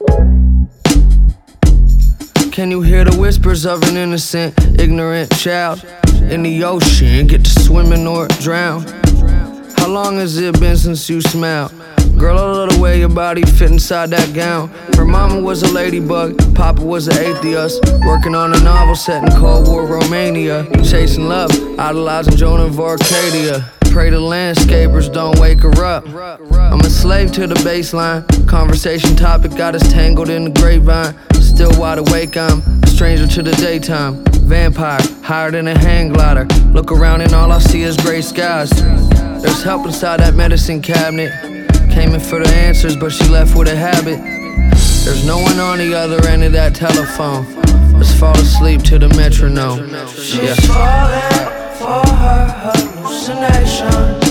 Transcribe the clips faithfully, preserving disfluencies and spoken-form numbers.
Can you hear the whispers of an innocent, ignorant child in the ocean? Get to swimming or drown. How long has it been since you smiled? Girl, I love the way your body fit inside that gown. Her mama was a ladybug, papa was an atheist, working on a novel set in Cold War Romania. Chasing love, idolizing Joan of Arcadia. Pray the landscapers don't wake her up. I'm a slave to the baseline. Conversation topic got us tangled in the grapevine. Still wide awake, I'm a stranger to the daytime. Vampire, higher than a hang glider. Look around and all I see is gray skies. There's help inside that medicine cabinet. Came in for the answers, but she left with a habit. There's no one on the other end of that telephone. Let's fall asleep to the metronome. She's yeah. falling for her hallucinations.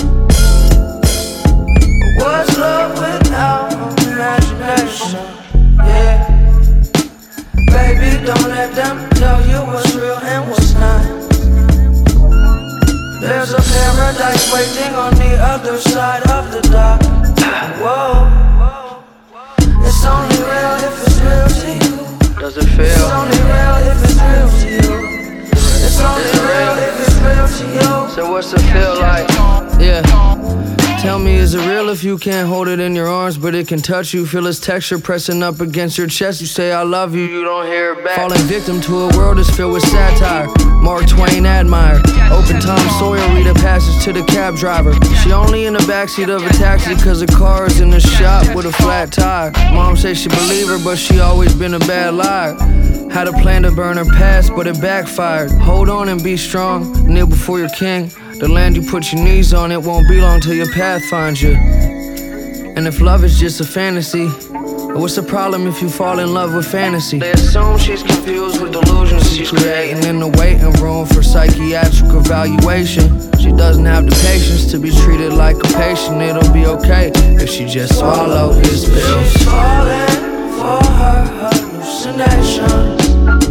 What's love without imagination? Yeah. Baby, don't let them tell you what's real and what's not. There's a paradise waiting on the other side of the dock. Whoa. It's only real if it's real to you. Does it feel? It's only real if it's real to you. It's only real if it's real to you. So what's it feel like? Yeah. Tell me, is it real if you can't hold it in your arms, but it can touch you? Feel its texture pressing up against your chest. You say I love you, you don't hear it back. Falling victim to a world that's filled with satire. Mark Twain admire. Open Tom Sawyer, read a passage to the cab driver. She only in the backseat of a taxi cause the car is in the shop with a flat tire. Mom say she believe her, but she always been a bad liar. Had a plan to burn her past, but it backfired. Hold on and be strong, kneel before your king. The land you put your knees on, it won't be long till your path finds you. And if love is just a fantasy, what's the problem if you fall in love with fantasy? They assume she's confused with delusions she's creating in the waiting room for psychiatric evaluation. She doesn't have the patience to be treated like a patient. It'll be okay if she just swallowed his pills. She's falling for her hallucinations.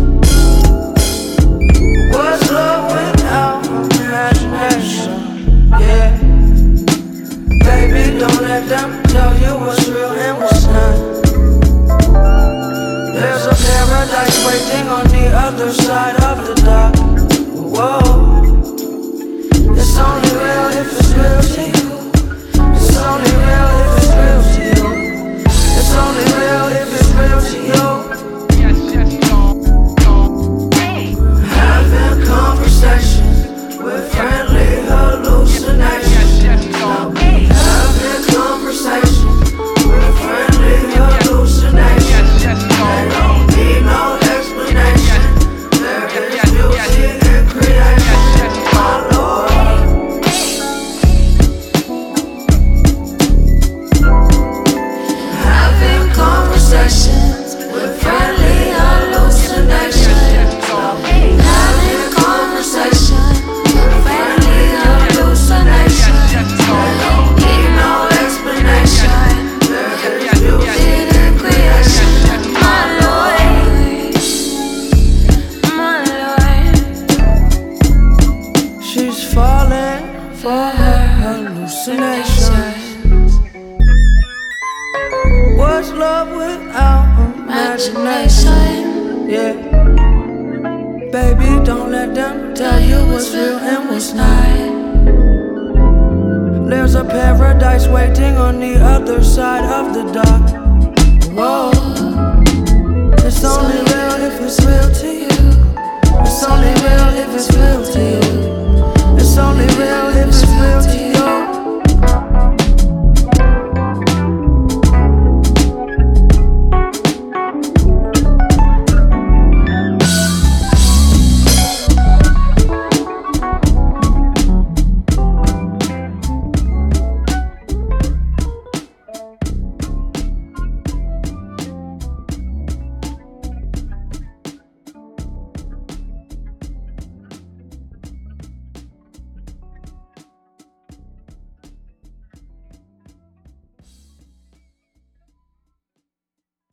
What's love without imagination? Yeah. Baby, don't let them tell you what's real and what's not. There's a paradise waiting on the other side of the dock. Whoa. It's only real if it's real to you. It's only real if it's real to you. It's only real if it's real to you. Having conversations with friendly hallucinations. Having conversations with friendly hallucinations. They don't need no explanation. There is beauty in creation, my Lord. Having conversations with friendly hallucinations. Having conversations with friendly hallucinations. They don't need no explanation. There is beauty in creation, my Lord, my Lord. She's falling for her hallucinations. What's love without imagination? Yeah. Baby, don't let them tell you what's real and what's not. There's a paradise waiting on the other side of the dock.